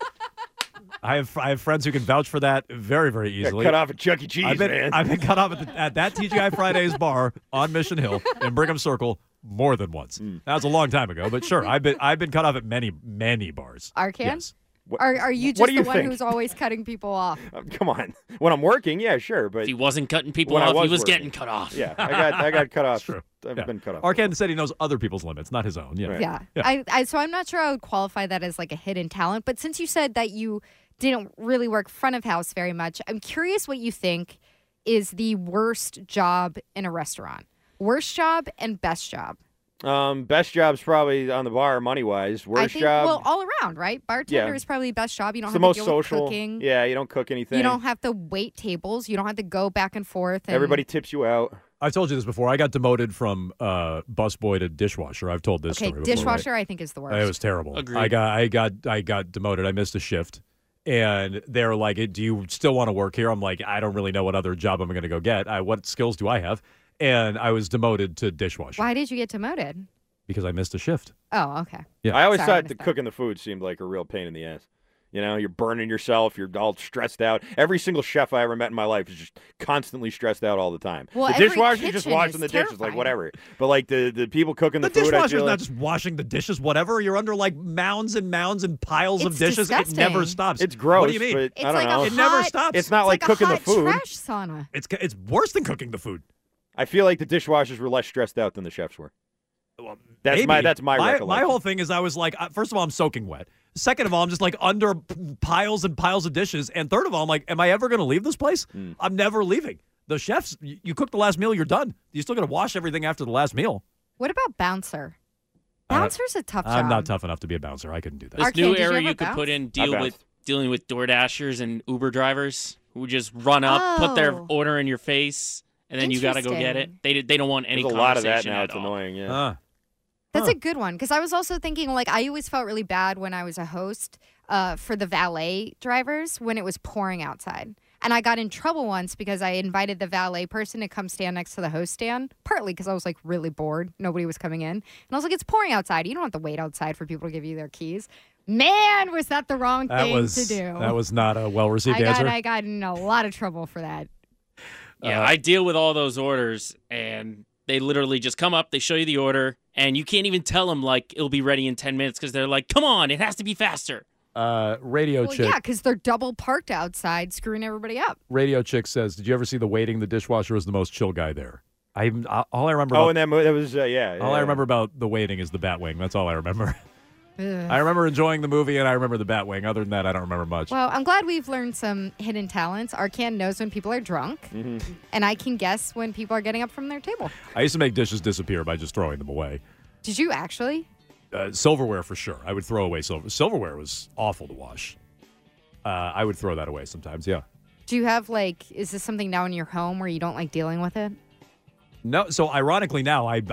I have friends who can vouch for that very, very easily. Cut off at Chuck E. Cheese, man. I've been cut off at that TGI Fridays bar on Mission Hill in Brigham Circle more than once. That was a long time ago, but sure, I've been cut off at many bars. Arkan? Yes. Are you what just do the you one think? who's always cutting people off? Come on. When I'm working, yeah, sure, but If he wasn't cutting people when I off, he was was working. getting cut off. Yeah, I got cut off. True. I've Yeah. been cut off. Arkan said he knows other people's limits, not his own. Yeah. Yeah. Yeah. So I'm not sure I would qualify that as like a hidden talent, but since you said that you didn't really work front of house very much, I'm curious what you think is the worst job in a restaurant. Worst job and best job. Best job's probably on the bar, money wise. Worst I think, job. well, all around, right? Bartender Yeah. is probably the best job. You don't it's have the most to deal with social. cooking. Yeah, you don't cook anything. You don't have to wait tables. You don't have to go back and forth. And Everybody tips you out. I've told you this before. I got demoted from busboy to dishwasher. I've told this Okay, story before. dishwasher I think is the worst. It was terrible. Agreed. I got demoted. I missed a shift, And they're like, do you still want to work here? I'm like, I don't really know what other job I'm going to go get. What skills do I have? And I was demoted to dishwasher. Why did you get demoted? Because I missed a shift. Oh, okay. Yeah. I always Sorry, I thought missed that cooking the food seemed like a real pain in the ass. You know, you're burning yourself. You're all stressed out. Every single chef I ever met in my life is just constantly stressed out all the time. Well, the every dishwasher just kitchen washing is the dishes, like terrifying. whatever. But like the people cooking the, The food, I dishwasher's feel not like, just washing the dishes, whatever. You're under like mounds and mounds and piles of It's dishes. disgusting. It never stops. it's gross. What do you mean? But It's I don't like know. a It never hot- stops. It's not like a cooking the hot food. trash sauna. It's worse than cooking the food. I feel like the dishwashers were less stressed out than the chefs were. Well, That's maybe. my my recollection. whole thing is I was like, first of all, I'm soaking wet. Second of all, I'm just like under piles and piles of dishes. And third of all, I'm like, am I ever going to leave this place? I'm never leaving. The chefs, you cook the last meal, you're done. You still got to wash everything after the last meal. What about bouncer? Bouncer's a tough job. I'm not tough enough to be a bouncer. I couldn't do that. This Arcade, new did you era ever you could bounce? put in I bounced. dealing with DoorDashers and Uber drivers who just run up, put their Oh. order in your face, and then you got to go get it. They don't want any There's a lot of that conversation now. at It's all. annoying. Yeah. That's a good one because I was also thinking like I always felt really bad when I was a host for the valet drivers when it was pouring outside. And I got in trouble once because I invited the valet person to come stand next to the host stand, partly because I was like really bored. Nobody was coming in. And I was like, it's pouring outside. You don't have to wait outside for people to give you their keys. Man, was that the wrong thing to do. That was not a well-received answer. I got in a lot of trouble for that. Yeah, I deal with all those orders, and they literally just come up, they show you the order, and you can't even tell them, like, it'll be ready in 10 minutes because they're like, come on, it has to be faster. Radio Well, Chick. yeah, because they're double parked outside, screwing everybody up. Radio Chick says, "Did you ever see the waiting? The dishwasher was the most chill guy there." All I remember. Oh, about, and that was yeah. all yeah. I remember about the waiting is the Batwing. That's all I remember. Ugh. I remember enjoying the movie, and I remember the Batwing. Other than that, I don't remember much. Well, I'm glad we've learned some hidden talents. Arcan knows when people are drunk, and I can guess when people are getting up from their table. I used to make dishes disappear by just throwing them away. Did you actually? Silverware for sure. I would throw away silverware was awful to wash. I would throw that away sometimes. Yeah. Do you have is this something now in your home where you don't like dealing with it? No. So ironically, now I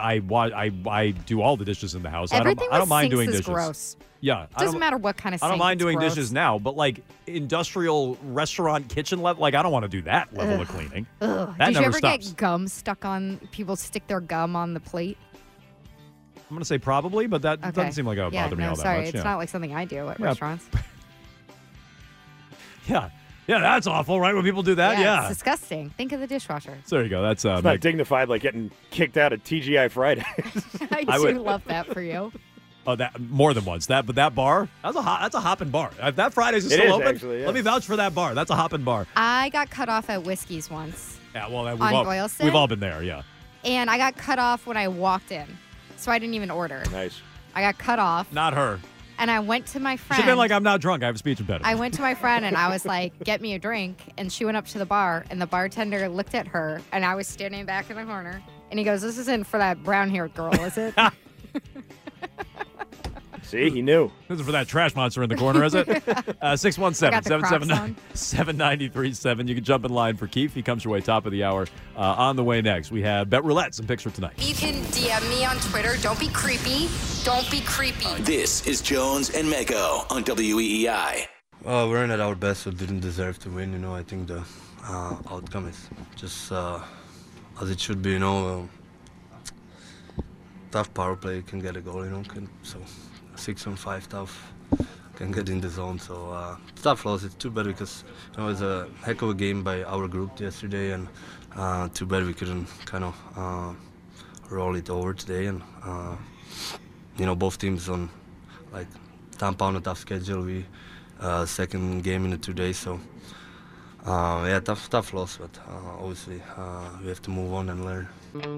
do all the dishes in the house. Everything I don't with mind sinks doing is dishes. gross. Yeah. Doesn't matter what kind of I sink. don't mind it's doing gross. dishes now, but like industrial restaurant kitchen level, I don't want to do that level of cleaning. Ugh. That Did you never ever stops. get gum stuck on people stick their gum on the plate? I'm going to say probably, but that doesn't seem like it would bother me all that sorry, much. it's yeah. not like something I do at Yeah. restaurants. Yeah, that's awful, right? When people do that, It's disgusting. Think of the dishwasher. So there you go. That's It's not dignified like getting kicked out of TGI Fridays. I do love that for you. Oh, that more than once. But that bar, that's a hopping bar. If that Fridays is It still is, open, actually, yeah. let me vouch for that bar. That's a hopping bar. I got cut off at Whiskey's once. Yeah, well, On Boylston? we've all been there. Yeah. And I got cut off when I walked in. So I didn't even order. Nice. I got cut off. Not her. And I went to my Should friend. have been like, I'm not drunk. I have a speech impediment. I went to my friend and I was like, get me a drink. And she went up to the bar and the bartender looked at her and I was standing back in the corner. And he goes, this isn't for that brown-haired girl, is it? See, he knew. This is for that trash monster in the corner, is it? 617-779-7937. You can jump in line for Keith. He comes your way top of the hour. On the way next, we have Bet Roulette, some picks for tonight. You can DM me on Twitter. Don't be creepy. Don't be creepy. This is Jones and Mego on WEEI. Well, we weren't at our best, so didn't deserve to win. I think the outcome is just as it should be. Tough power play can get a goal. So 6-on-5 tough can get in the zone. So tough loss. It's too bad because it was a heck of a game by our group yesterday, and too bad we couldn't kind of roll it over today. And both teams on Tampa on a tough schedule. We second game in the 2 days, so tough loss. But obviously we have to move on and learn.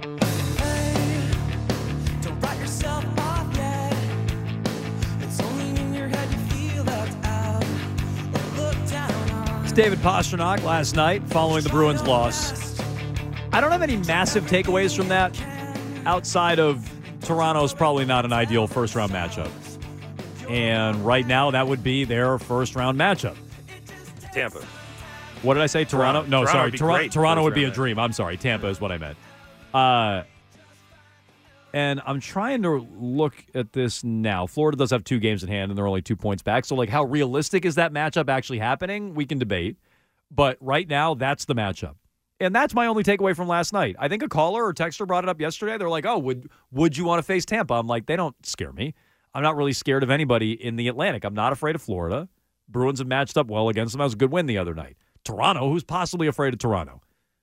Don't write yourself off yet. It's only in your head you feel left out or look down on. It's David Pastrnak last night following the Bruins loss. I don't have any massive takeaways from that outside of Toronto's probably not an ideal first-round matchup. And right now, that would be their first-round matchup. Tampa. What did I say? Toronto? No, Toronto sorry. would be great Toronto would be a first-round dream. I'm sorry. Tampa is what I meant. And I'm trying to look at this now. Florida does have 2 games in hand, and they're only 2 points back. So, like, how realistic is that matchup actually happening? We can debate. But right now, that's the matchup. And that's my only takeaway from last night. I think a caller or texter brought it up yesterday. They're like, oh, would you want to face Tampa? I'm like, they don't scare me. I'm not really scared of anybody in the Atlantic. I'm not afraid of Florida. Bruins have matched up well against them. That was a good win the other night. Toronto, who's possibly afraid of Toronto?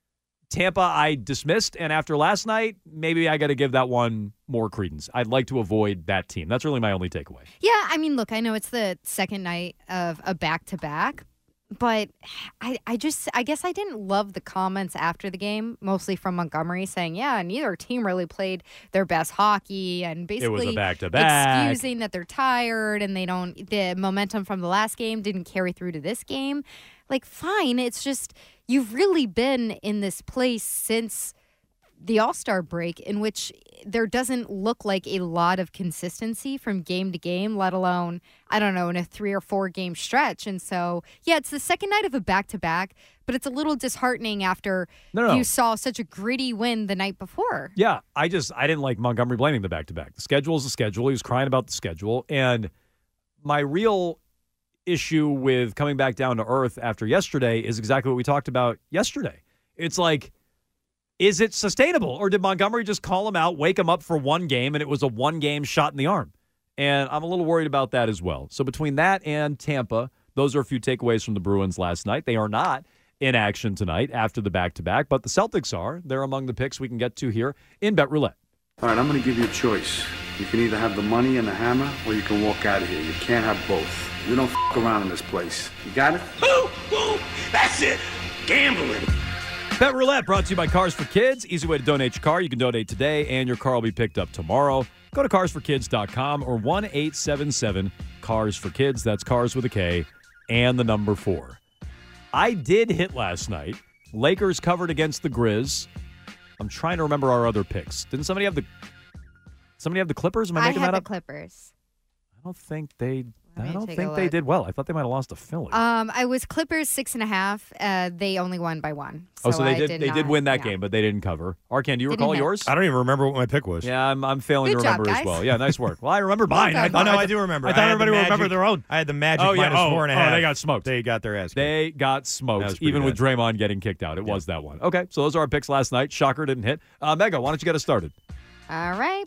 Tampa, I dismissed, and after last night, maybe I got to give that one more credence. I'd like to avoid that team. That's really my only takeaway. Yeah, I mean, look, I know it's the second night of a back-to-back, but I guess I didn't love the comments after the game, mostly from Montgomery, saying, yeah, neither team really played their best hockey, and basically it was a back-to-back. Excusing that they're tired and the momentum from the last game didn't carry through to this game. Like, fine, it's just you've really been in this place since the All-Star break in which there doesn't look like a lot of consistency from game to game, let alone, I don't know, in a 3 or 4 game stretch. And so, yeah, it's the second night of a back-to-back, but it's a little disheartening after you saw such a gritty win the night before. Yeah, I didn't like Montgomery blaming the back-to-back. The schedule is the schedule. He was crying about the schedule. And my real issue with coming back down to earth after yesterday is exactly what we talked about yesterday. It's like, is it sustainable? Or did Montgomery just call him out, wake him up for one game, and it was a one-game shot in the arm? And I'm a little worried about that as well. So between that and Tampa, those are a few takeaways from the Bruins last night. They are not in action tonight after the back-to-back, but the Celtics are. They're among the picks we can get to here in Bet Roulette. All right, I'm going to give you a choice. You can either have the money and the hammer, or you can walk out of here. You can't have both. We don't f*** around in this place. You got it? Boom, boom, that's it. Gambling. Bet Roulette brought to you by Cars for Kids. Easy way to donate your car. You can donate today, and your car will be picked up tomorrow. Go to carsforkids.com or 1-877-CARS-FOR-KIDS. That's cars with a K and the number 4. I did hit last night. Lakers covered against the Grizz. I'm trying to remember our other picks. Didn't somebody have the Clippers? Am I making that up? I had the Clippers. I don't think they did well. I thought they might have lost to Philly. I was Clippers 6.5. They only won by 1. So they did win that game, but they didn't cover. Arkan, do you recall yours? I don't even remember what my pick was. Yeah, I'm failing Good to job, remember guys. as well. Yeah, nice work. Well, I remember mine. I do remember. I thought everybody would remember their own. I had the Magic minus 4.5. Oh, they got smoked. They got their ass kicked. They got smoked, even with Draymond getting kicked out. It was that one. Okay, so those are our picks last night. Shocker didn't hit. Mega, why don't you get us started? All right.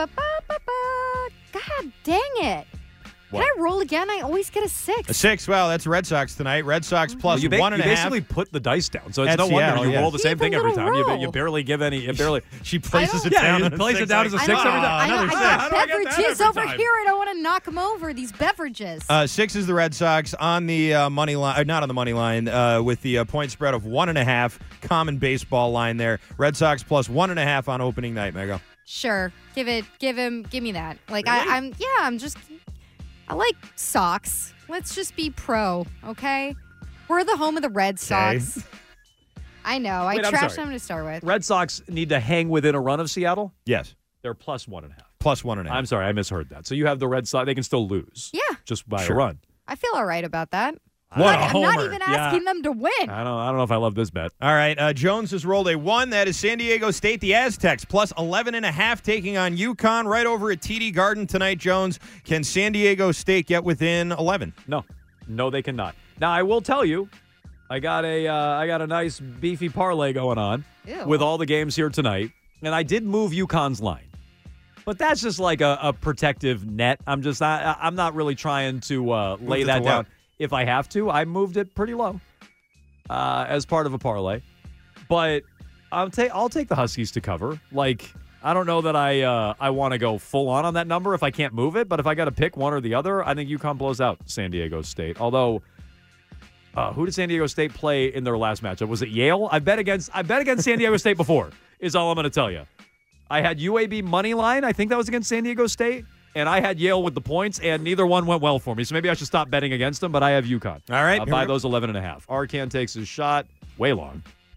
God dang it. Can I roll again? I always get a 6. A 6. Well, that's Red Sox tonight. Red Sox plus 1.5. You basically put the dice down, so it's At no wonder Seattle, you roll the same thing every time. You barely give any. She places it down. You place it down as a 6 every time. I got beverages over here. I don't want to knock them over, these beverages. 6 is the Red Sox on the money line. Not on the money line, with the point spread of 1.5. Common baseball line there. Red Sox plus 1.5 on opening night, Mego. Sure. Give me that. Like, really? I like Sox. Let's just be pro, okay? We're the home of the Red Sox. Okay. I know. I trashed them to start with. Red Sox need to hang within a run of Seattle? Yes. They're plus 1.5. Plus 1.5. I'm sorry, I misheard that. So you have the Red Sox. They can still lose. Yeah. Just by a run. I feel all right about that. What I'm not even asking them to win. I don't know if I love this bet. All right, Jones has rolled a 1. That is San Diego State, the Aztecs, plus 11.5 taking on UConn right over at TD Garden tonight, Jones. Can San Diego State get within 11? No, they cannot. Now, I will tell you, I got a nice beefy parlay going on with all the games here tonight, and I did move UConn's line. But that's just like a protective net. I'm not really trying to lay that down. If I have to, I moved it pretty low as part of a parlay. But I'll take the Huskies to cover. Like, I don't know that I want to go full on that number if I can't move it. But if I got to pick one or the other, I think UConn blows out San Diego State. Although, who did San Diego State play in their last matchup? Was it Yale? I bet against San Diego State before, is all I'm going to tell you. I had UAB money line. I think that was against San Diego State. And I had Yale with the points, and neither one went well for me. So maybe I should stop betting against them, but I have UConn. All right. By those 11.5. Arkan takes his shot. Way long.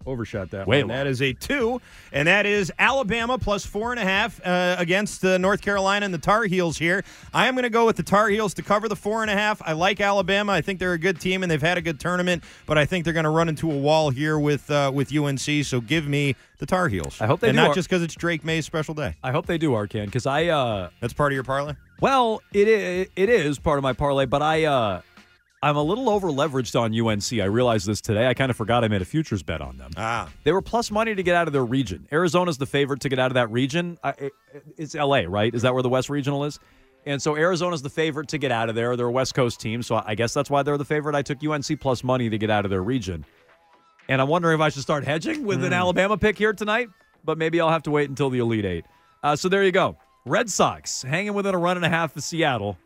Overshot that Way one. low. That is a 2, and that is Alabama plus 4.5 against North Carolina and the Tar Heels here. I am going to go with the Tar Heels to cover the 4.5. I like Alabama. I think they're a good team, and they've had a good tournament, but I think they're going to run into a wall here with UNC, so give me the Tar Heels. I hope they and do. not just because it's Drake May's special day. I hope they do, Arcan, because That's part of your parlay? Well, it is part of my parlay, but I'm a little over-leveraged on UNC. I realized this today. I kind of forgot I made a futures bet on them. They were plus money to get out of their region. Arizona's the favorite to get out of that region. It's L.A., right? Is that where the West Regional is? And so Arizona's the favorite to get out of there. They're a West Coast team, so I guess that's why they're the favorite. I took UNC plus money to get out of their region. And I'm wondering if I should start hedging with an Alabama pick here tonight, but maybe I'll have to wait until the Elite Eight. So there you go. Red Sox hanging within a 1.5 of Seattle.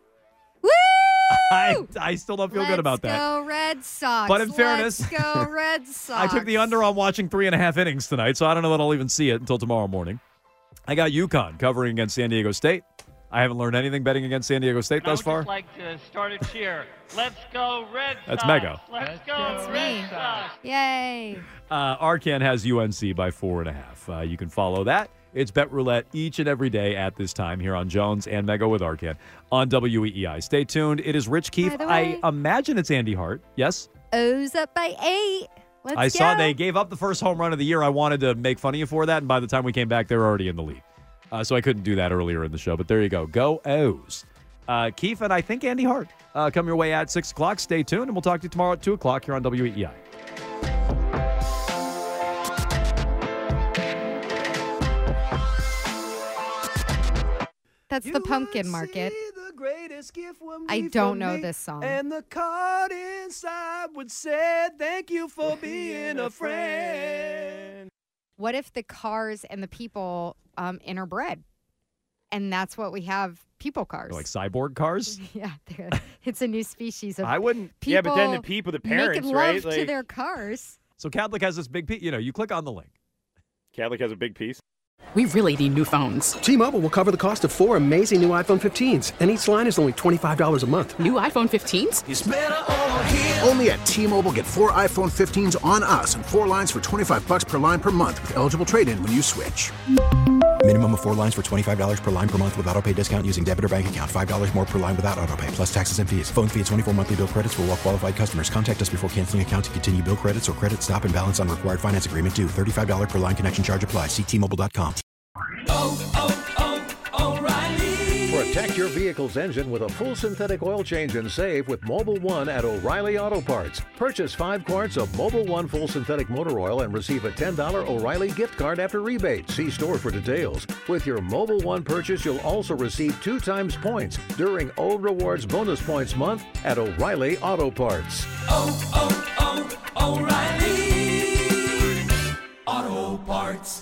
I still don't feel good about that. Let's go Red Sox. But in fairness, let's go Red Sox. I took the under on watching 3.5 innings tonight, so I don't know that I'll even see it until tomorrow morning. I got UConn covering against San Diego State. I haven't learned anything betting against San Diego State thus far. I would just like to start a cheer. Let's go Red Sox. That's Mego. Let's go That's Red me. Sox. Yay. Arcan has UNC by 4.5. You can follow that. It's Bet Roulette each and every day at this time here on Jones and Mego with Arcan on WEEI. Stay tuned. It is Rich Keefe. I imagine it's Andy Hart. Yes? O's up by 8. Let's I go. saw they gave up the first home run of the year. I wanted to make fun of you for that, and by the time we came back, they were already in the lead. So I couldn't do that earlier in the show, but there you go. Go O's. Keefe and I think Andy Hart come your way at 6 o'clock. Stay tuned, and we'll talk to you tomorrow at 2 o'clock here on WEEI. That's the Pumpkin Market. I don't know this song. And the card inside would say, thank you for being a friend. What if the cars and the people interbred? And that's what we have, people cars. Like cyborg cars? Yeah, it's a new species of I wouldn't. people Yeah, but then the people, the parents, making right? love to their cars. So Catholic has this big piece. You click on the link. Catholic has a big piece. We really need new phones. T-Mobile will cover the cost of 4 amazing new iPhone 15s, and each line is only $25 a month. New iPhone 15s? It's better over here. Only at T-Mobile, get 4 iPhone 15s on us and 4 lines for $25 per line per month with eligible trade-in when you switch. Minimum of 4 lines for $25 per line per month with autopay discount using debit or bank account. $5 more per line without autopay, plus taxes and fees. Phone fee at 24 monthly bill credits for well-qualified customers. Contact us before canceling account to continue bill credits or credit stop and balance on required finance agreement due. $35 per line connection charge applies. See T-Mobile.com. O'Reilly. Protect your vehicle's engine with a full synthetic oil change and save with Mobil 1 at O'Reilly Auto Parts. Purchase 5 quarts of Mobil 1 full synthetic motor oil and receive a $10 O'Reilly gift card after rebate. See store for details. With your Mobil 1 purchase, you'll also receive 2 times points during O Rewards Bonus Points Month at O'Reilly Auto Parts. O'Reilly Auto Parts.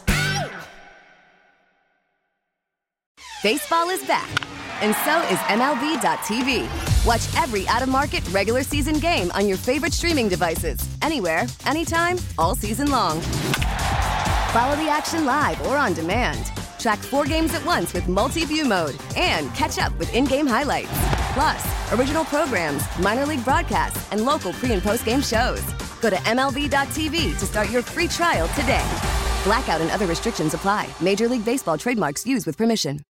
Baseball is back, and so is MLB.tv. Watch every out-of-market regular season game on your favorite streaming devices, anywhere, anytime, all season long. Follow the action live or on demand. Track 4 games at once with multi-view mode and catch up with in-game highlights. Plus, original programs, minor league broadcasts, and local pre- and post-game shows. Go to MLB.tv to start your free trial today. Blackout and other restrictions apply. Major League Baseball trademarks used with permission.